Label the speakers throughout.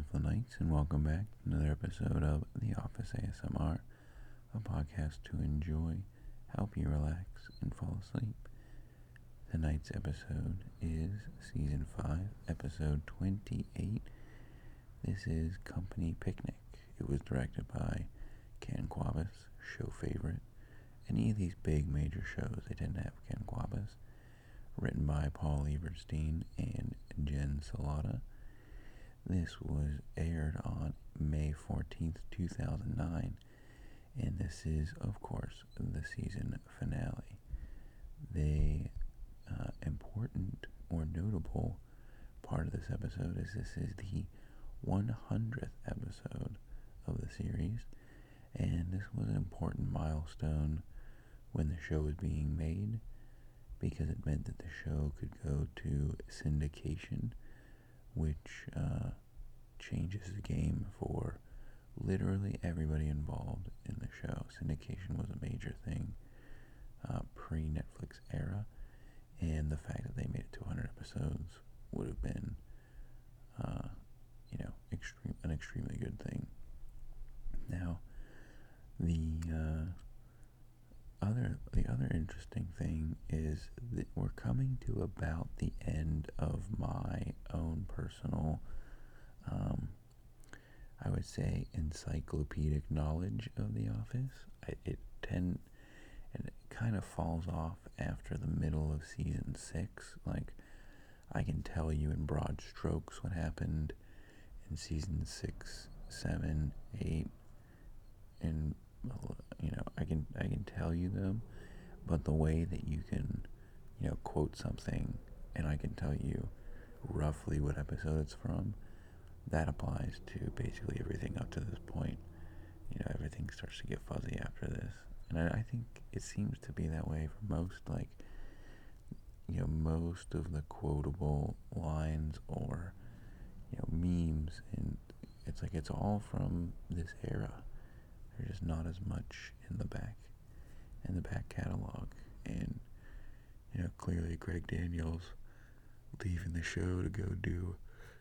Speaker 1: Mifflin Knights, and welcome back to another episode of The Office ASMR, a podcast to enjoy, help you relax, and fall asleep. Tonight's episode is Season 5, Episode 28. This is Company Picnic. It was directed by Ken Kwapis, show favorite. Any of these big major shows, they tend to have Ken Kwapis. Written by Paul Everstein and Jen Salata. This was aired on May 14th, 2009, and this is, of course, the season finale. The important or notable part of this episode is this is the 100th episode of the series, and this was an important milestone when the show was being made because it meant that the show could go to syndication, which changes the game for literally everybody involved in the show. Syndication was a major thing pre-Netflix era, and the fact that they made it to 100 episodes would have been, an extremely good thing. Now, the other interesting thing is that we're coming to about the end of my own personal, I would say, encyclopedic knowledge of The Office. It kind of falls off after the middle of season 6. Like, I can tell you in broad strokes what happened in season 6, 7, 8, and I can tell you them, but the way that you can, quote something and I can tell you roughly what episode it's from, that applies to basically everything up to this point. Everything starts to get fuzzy after this. And I think it seems to be that way for most, most of the quotable lines or, memes, and it's all from this era. There's just not as much in the back catalog. And, clearly Greg Daniels leaving the show to go do,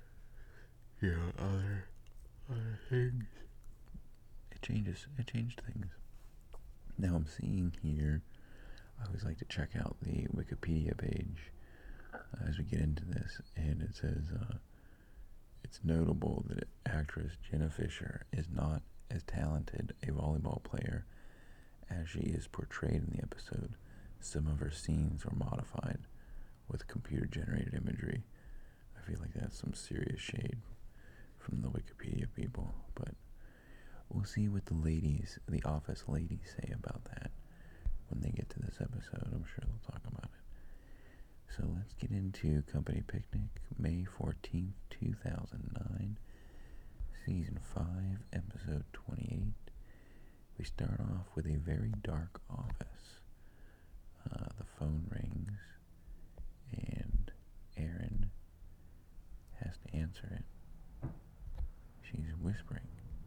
Speaker 1: other things. It changed things. Now I'm seeing here, I always like to check out the Wikipedia page as we get into this, and it says, it's notable that actress Jenna Fischer is not as talented a volleyball player as she is portrayed in the episode. Some of her scenes were modified with computer-generated imagery. I feel like that's some serious shade from the Wikipedia people, but we'll see what the Office ladies say about that when they get to this episode. I'm sure they'll talk about it. So let's get into Company Picnic, May 14th, 2009, Season 5, Episode 28. We start off with a very dark office. The phone rings, and Erin has to answer it. She's whispering.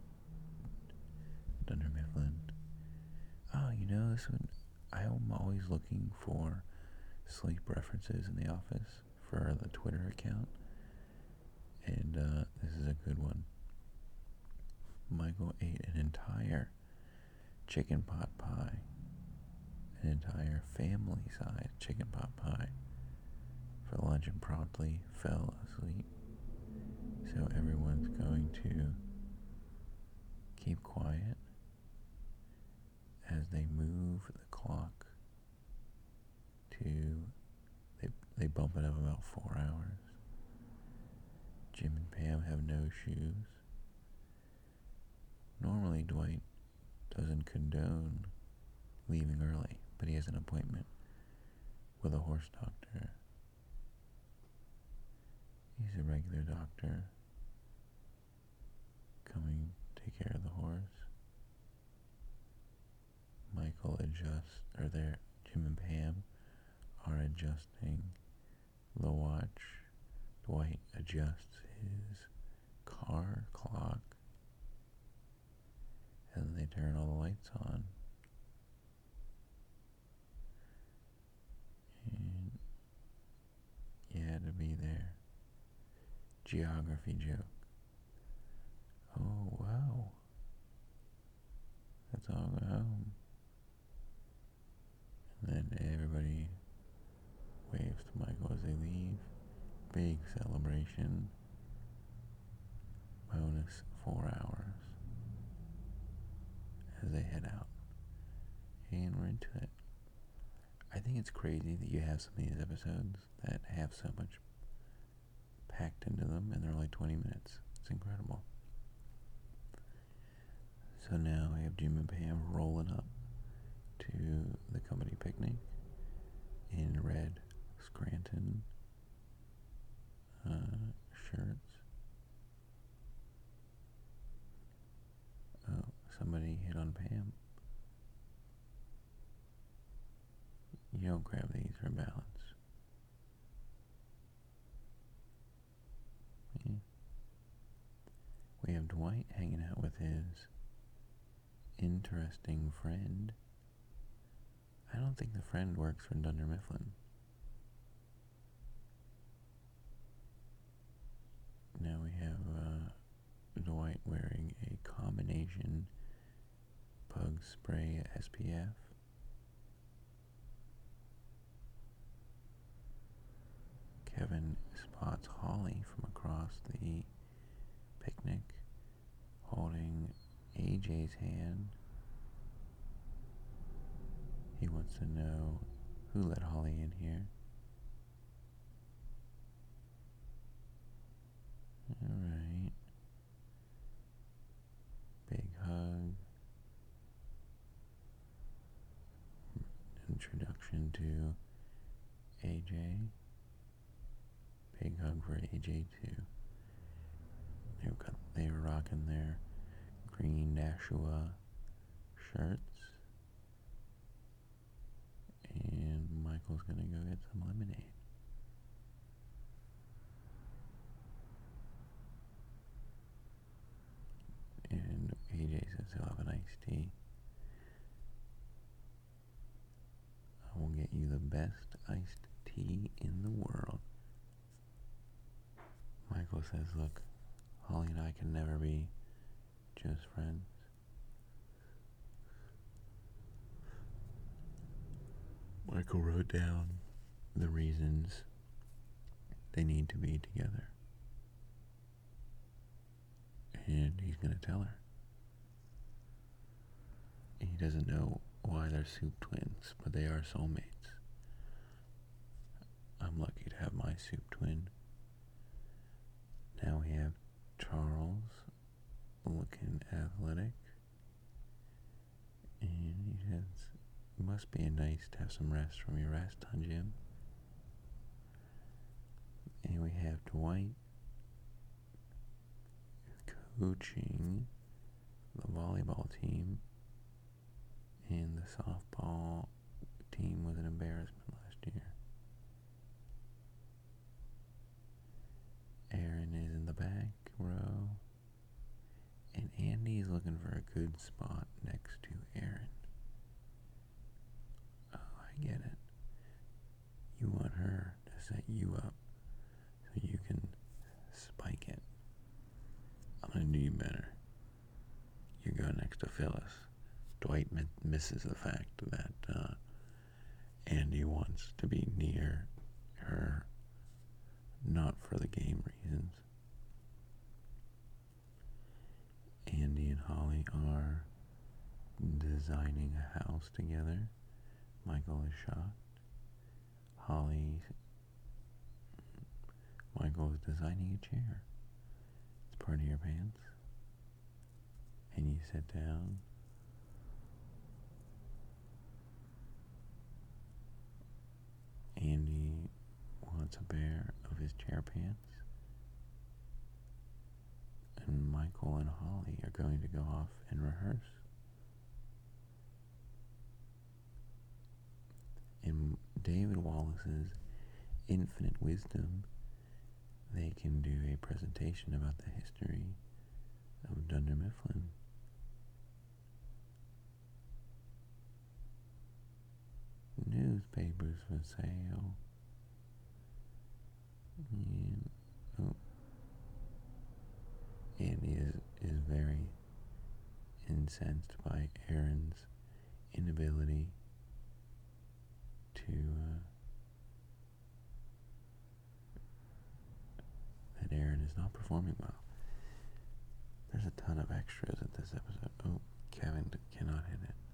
Speaker 1: Dunder Mifflin. Oh, this one, I'm always looking for sleep references in The Office for the Twitter account, and this is a good one. Michael ate an entire chicken pot pie, an entire family-sized chicken pot pie for lunch, and promptly fell asleep. So everyone's going to keep quiet as they move the clock to, they bump it up about 4 hours. Jim and Pam have no shoes. Normally Dwight doesn't condone leaving early, but he has an appointment with a horse doctor. He's a regular doctor coming to take care of the horse. Jim and Pam are adjusting the watch. Dwight adjusts his car clock, and then they turn all the lights on. And you had to be there. Geography joke. Oh, wow. Let's all go home. And then everybody waves to Michael as they leave. Big celebration. Bonus 4 hours as they head out. And we're into it. I think it's crazy that you have some of these episodes that have so much packed into them and they're only 20 minutes. It's incredible. So now we have Jim and Pam rolling up to the company picnic in red Scranton shirts. Oh, somebody hit on Pam. You don't grab these for balance. Yeah. We have Dwight hanging out with his interesting friend. I don't think the friend works for Dunder Mifflin. Now we have Dwight wearing a combination bug spray SPF. Kevin spots Holly from across the picnic holding AJ's hand. He wants to know who let Holly in here. Alright. Big hug. Introduction to AJ. Big hug for AJ too. They were rocking their green Nashua shirts. And Michael's gonna go get some lemonade. And AJ says he'll have an iced tea. I will get you the best iced tea in the world. Michael says, look, Holly and I can never be just friends. Michael wrote down the reasons they need to be together. And he's going to tell her. He doesn't know why they're soup twins, but they are soulmates. I'm lucky to have my soup twin. Now we have Charles looking athletic. And he says, it must be nice to have some rest from your rest, huh, Jim? And we have Dwight coaching the volleyball team, and the softball team was an embarrassment last year. Aaron is in the back row, and Andy is looking for a good spot next to Aaron. Oh, I get it. You want her to set you up so you can spike it. I'm going to do you better. You go next to Phyllis. Dwight misses the fact that Andy wants to be near her, not for the game reasons. Andy and Holly are designing a house together. Michael is shocked. Michael is designing a chair. It's part of your pants. And you sit down. Andy wants a pair of his chair pants. And Michael and Holly are going to go off and rehearse. In David Wallace's infinite wisdom, they can do a presentation about the history of Dunder Mifflin. Newspapers for sale. And, Andy is incensed by Aaron's inability to, that Aaron is not performing well. There's a ton of extras at this episode. Oh, Kevin cannot hit it.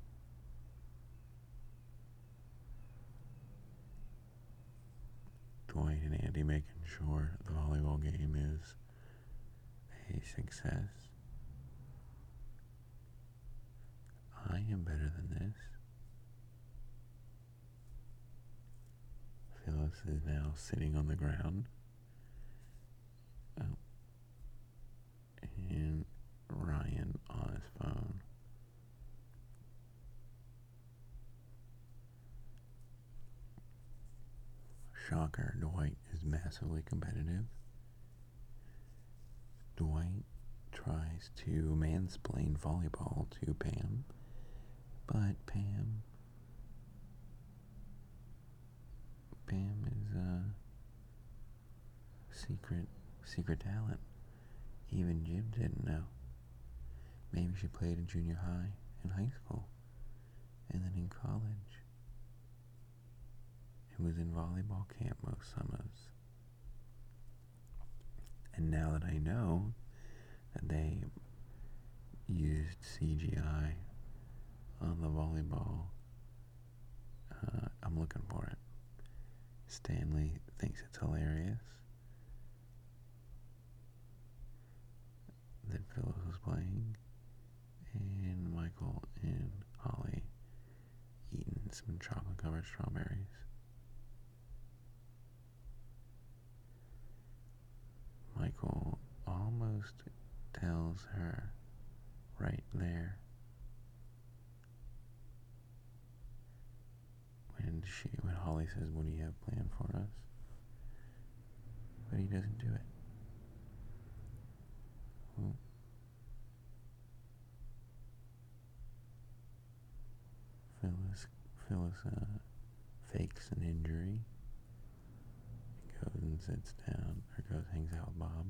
Speaker 1: Dwight and Andy making sure the volleyball game is a success. I am better than this. Phyllis is now sitting on the ground. Oh. And Ryan on his phone. Shocker, Dwight is massively competitive. Dwight tries to mansplain volleyball to Pam, but Pam is a secret talent. Even Jim didn't know. Maybe she played in junior high and high school, and then in college. It was in volleyball camp most summers. And now that I know that they used CGI on the volleyball, I'm looking for it. Stanley thinks it's hilarious that Phyllis was playing, and Michael and Holly eating some chocolate-covered strawberries. Michael almost tells her right there when Holly says, "What do you have planned for us?" But he doesn't do it. Well, Phyllis fakes an injury. Goes and sits down, or hangs out with Bob.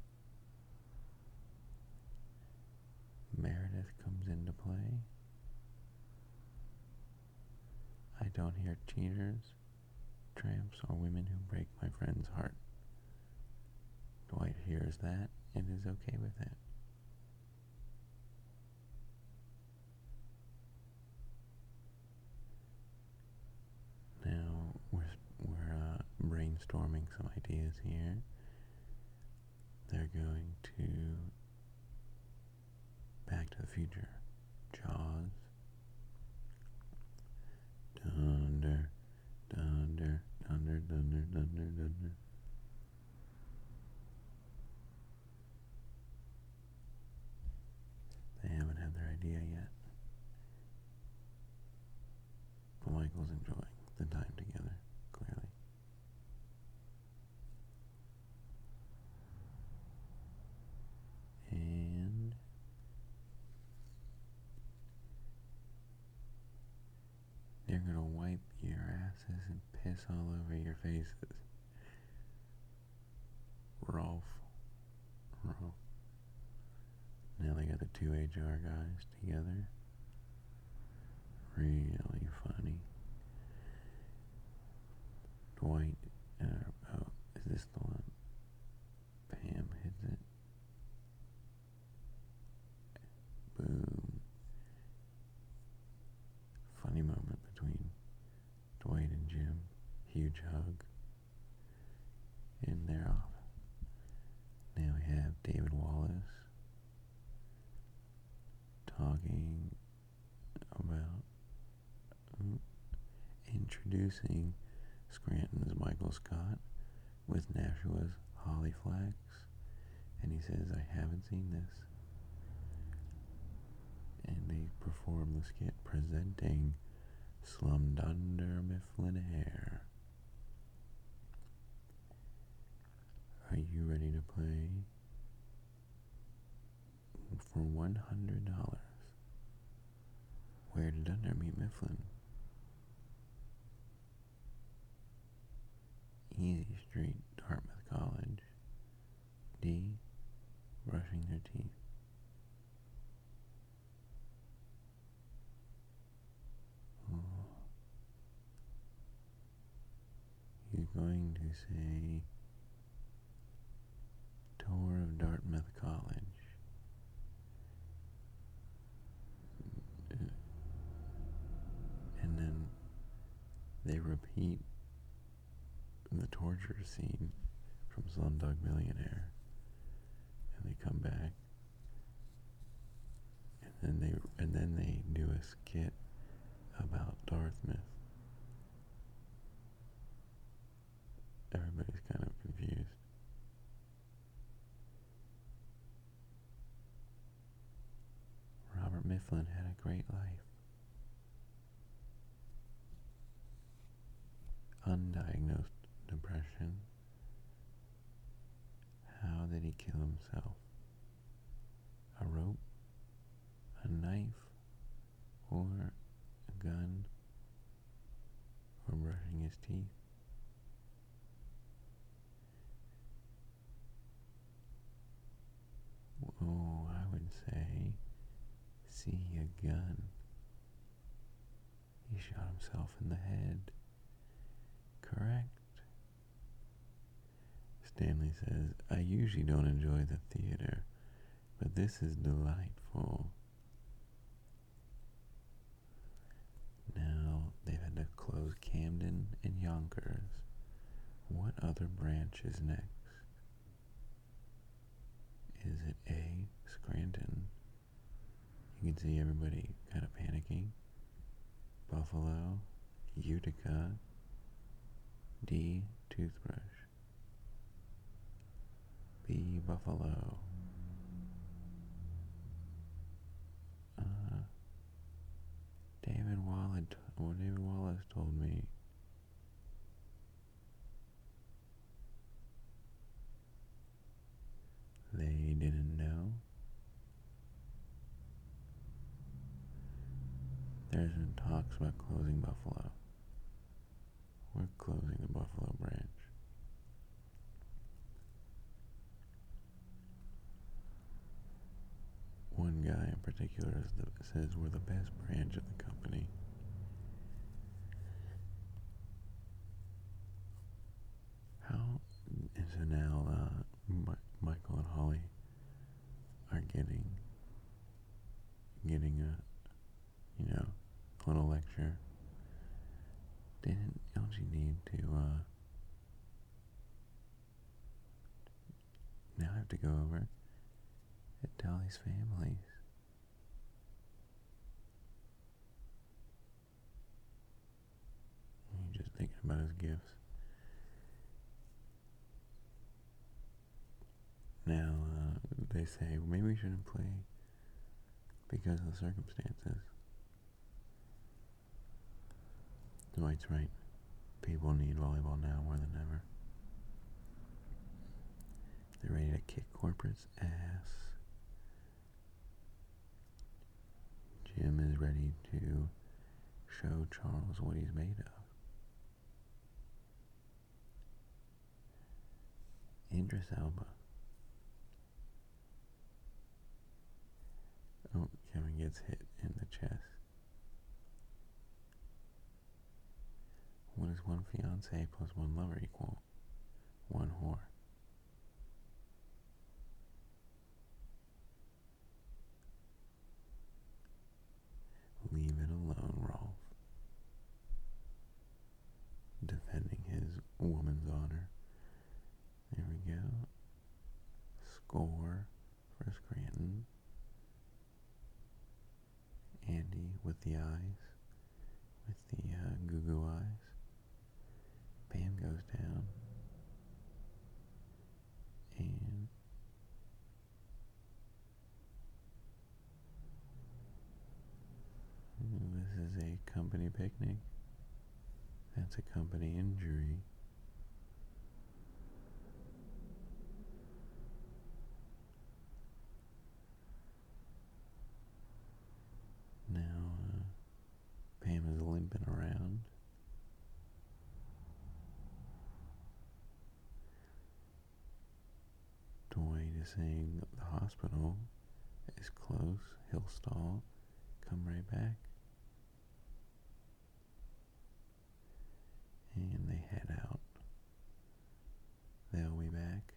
Speaker 1: Meredith comes into play. I don't hear cheaters, tramps, or women who break my friend's heart. Dwight hears that and is okay with it. Now we're brainstorming some ideas here. They're going to Back to the Future, Jaws, Dunder, Dunder, Dunder, Dunder, Dunder, Dunder. They haven't had their idea yet, but Michael's enjoying the time together, clearly. And they're gonna wipe your asses and piss all over your faces. Rolf. Now they got the two HR guys together. Really funny. Dwight, is this the one? Pam hits it. Boom. Funny moment between Dwight and Jim. Huge hug. And they're off. Now we have David Wallace talking about introducing Scranton's Michael Scott with Nashua's Holly Flax, and he says, "I haven't seen this." And they perform the skit presenting Slum Dunder Mifflin Hair. Are you ready to play for $100? Where did Dunder meet Mifflin? Easy Street, Dartmouth College. D, brushing their teeth. going to say tour of Dartmouth College. And then they repeat the torture scene from Slumdog Millionaire, and they come back, and then they do a skit about Dartmouth. Everybody's kind of confused. Robert Mifflin had a great life. Undiagnosed depression. How did he kill himself? A rope? A knife? Or a gun? Or brushing his teeth? Oh, I would say, see a gun. He shot himself in the head. Correct. Stanley says, I usually don't enjoy the theater, but this is delightful. Now, they've had to close Camden and Yonkers. What other branch is next? Is it A, Scranton? You can see everybody kind of panicking. Buffalo, Utica, D, Toothbrush, B, Buffalo, David Wallace told me they didn't know. There's been talks about closing Buffalo. We're closing the Buffalo branch. One guy in particular says we're the best branch of the company. How is it now? Michael and Holly are getting a little lecture. Don't you need to now I have to go over at Dolly's families. You're just thinking about his gifts. Now, they say, well, maybe we shouldn't play because of the circumstances. Dwight's right. People need volleyball now more than ever. They're ready to kick corporate's ass. Jim is ready to show Charles what he's made of. Idris Elba. Oh, Kevin gets hit in the chest. What is one fiancé plus one lover equal? One whore. Leave it alone, Rolf. Defending his woman's honor. There we go. Score for Scranton. Andy with the eyes. With the goo-goo eyes. Pam goes down. And this is a company picnic. That's a company injury. Now, Pam is limping around. Dwight is saying the hospital is close. He'll stall. Come right back. And they head out. they'll be back.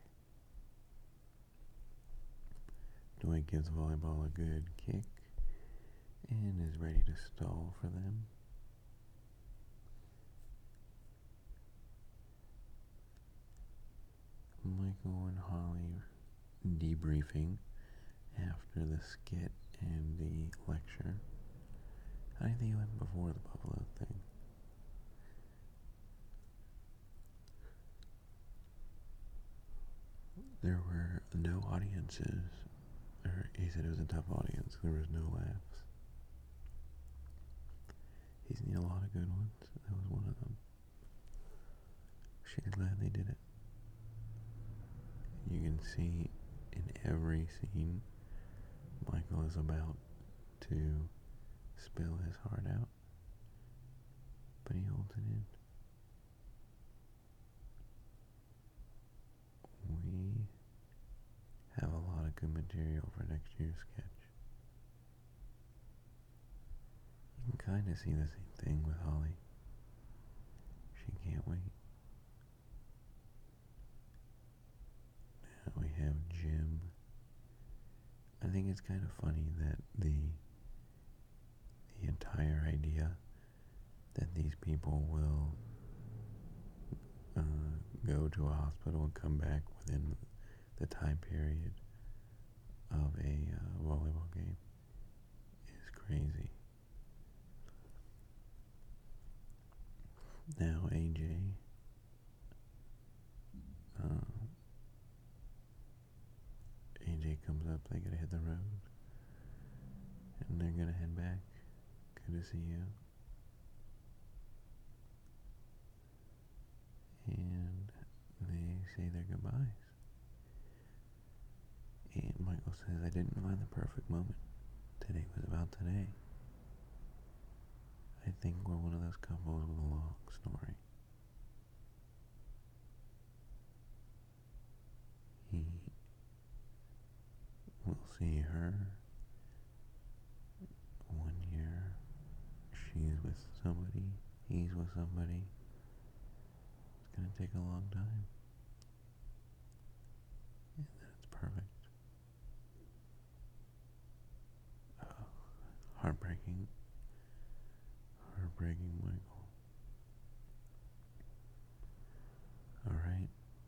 Speaker 1: Dwight gives volleyball a good kick and is ready to stall for them. Michael and Holly debriefing after the skit and the lecture. How do you think it went before the Buffalo thing? There were no audiences, or he said it was a tough audience. There was no laughs. He's seen a lot of good ones. That was one of them. She's glad they did it. You can see in every scene, Michael is about to spill his heart out, but he holds it in. We have a lot of good material for next year's sketch. You can kind of see the same thing with Holly. She can't wait. Now we have Jim. I think it's kind of funny that the entire idea that these people will go to a hospital and come back within the time period of a volleyball game is crazy. Now AJ comes up, they gotta hit the road and they're gonna head back. Good to see you. And they say their goodbyes. And Michael says, I didn't find the perfect moment. Today was about today. I think we're one of those couples with a long story. He will see her 1 year. She's with somebody. He's with somebody. It's going to take a long time. And that's perfect. Heartbreaking. Heartbreaking, Michael. Alright.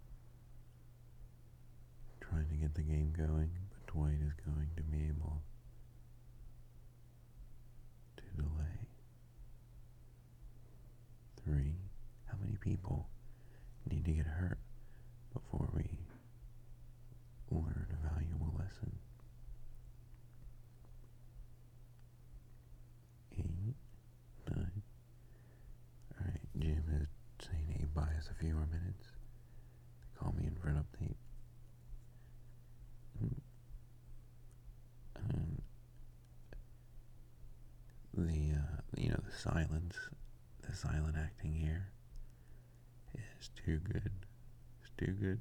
Speaker 1: Trying to get the game going, but Dwight is going to be able to delay. 3. How many people need to get hurt before we learn a valuable lesson? 8, 9. Alright, Jim is saying he buys a few more minutes. Call me in for an update. And the silent acting here is too good. It's too good.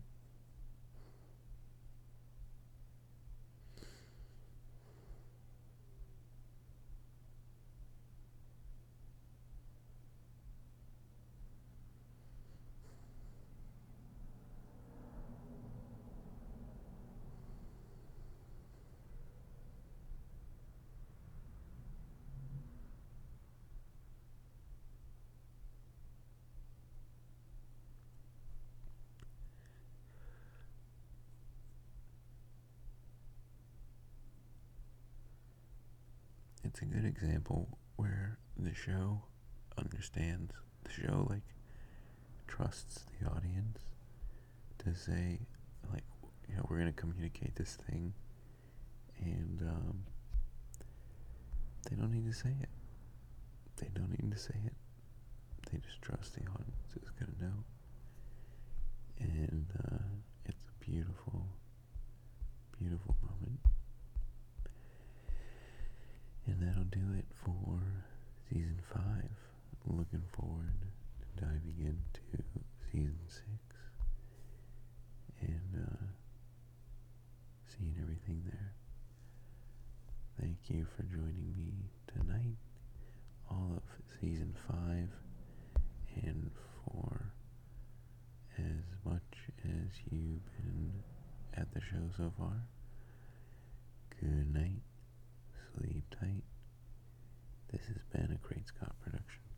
Speaker 1: It's a good example where the show understands, the show trusts the audience to say, we're going to communicate this thing, and they don't need to say it. They don't need to say it. They just trust the audience is going to know. And it's a beautiful, beautiful moment. And that'll do it for season 5. Looking forward to diving into season 6 and seeing everything there. Thank you for joining me tonight, all of season 5, and for as much as you've been at the show so far. Good night. Sleep tight. This has been a Great Scott production.